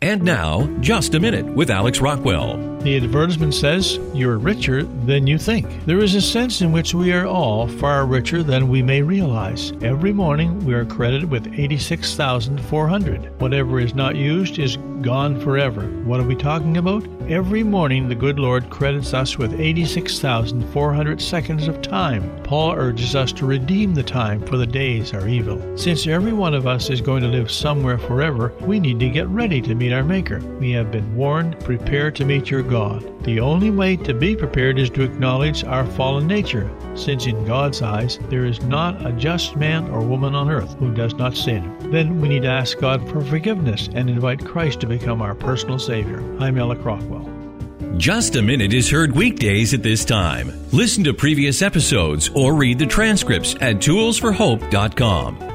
And now, Just a Minute with Alex Rockwell. The advertisement says, "You're richer than you think." There is a sense in which we are all far richer than we may realize. Every morning we are credited with $86,400. Whatever is not used is gone forever. What are we talking about? Every morning the good Lord credits us with 86,400 seconds of time. Paul urges us to redeem the time, for the days are evil. Since every one of us is going to live somewhere forever, we need to get ready to meet our Maker. We have been warned, prepare to meet your God. The only way to be prepared is to acknowledge our fallen nature, since in God's eyes there is not a just man or woman on earth who does not sin. Then we need to ask God for forgiveness and invite Christ to become our personal Savior. I'm Alex Rockwell. Just a Minute is heard weekdays at this time. Listen to previous episodes or read the transcripts at toolsforhope.com.